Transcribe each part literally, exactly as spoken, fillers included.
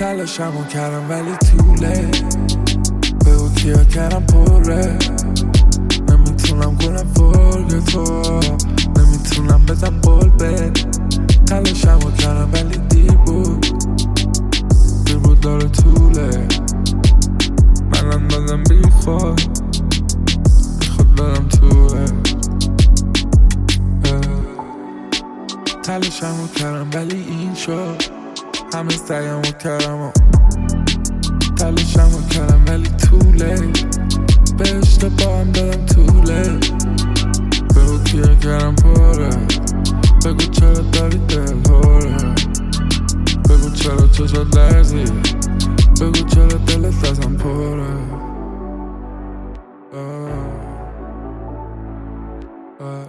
تلاشمو کردم ولی طوله بگو کیا کردم پره نمیتونم کنم فرق تو نمیتونم بزن قول به تلاشمو کردم ولی دیر بود دیر بود داره طوله من اندازم بی خود بی خود دارم توه تلاشمو کردم ولی این شد همه سعیمو کردم تلاشمو کردم ولی طوله به اشتباهم دادم طوله بگو کیا کردم پره بگو چرا داری دل هوره بگو چرا چشات لرزی بگو چرا دلت ازم پره آه. آه.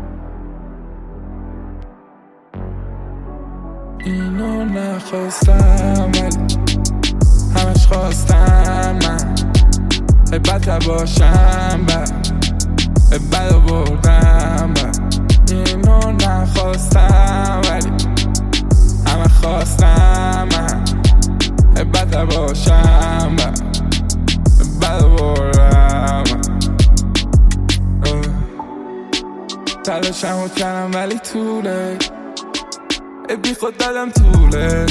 اینو نخواستم ولی همش خواستم من ای بد باشم بد ای بد بردم بد اینو نخواستم ولی همه خواستم من ای بد باشم بد ای بد بردم تلاشمو کردم ولی طوله ای بی خود دادم طوله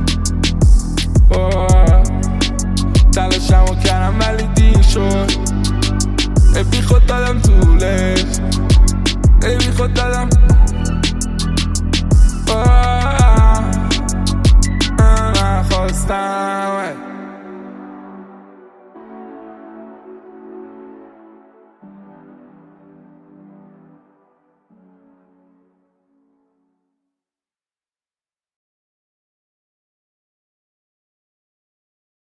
تلاشمو کردم ولی دیر شد ای بی خود دادم طوله ای بی خود دادم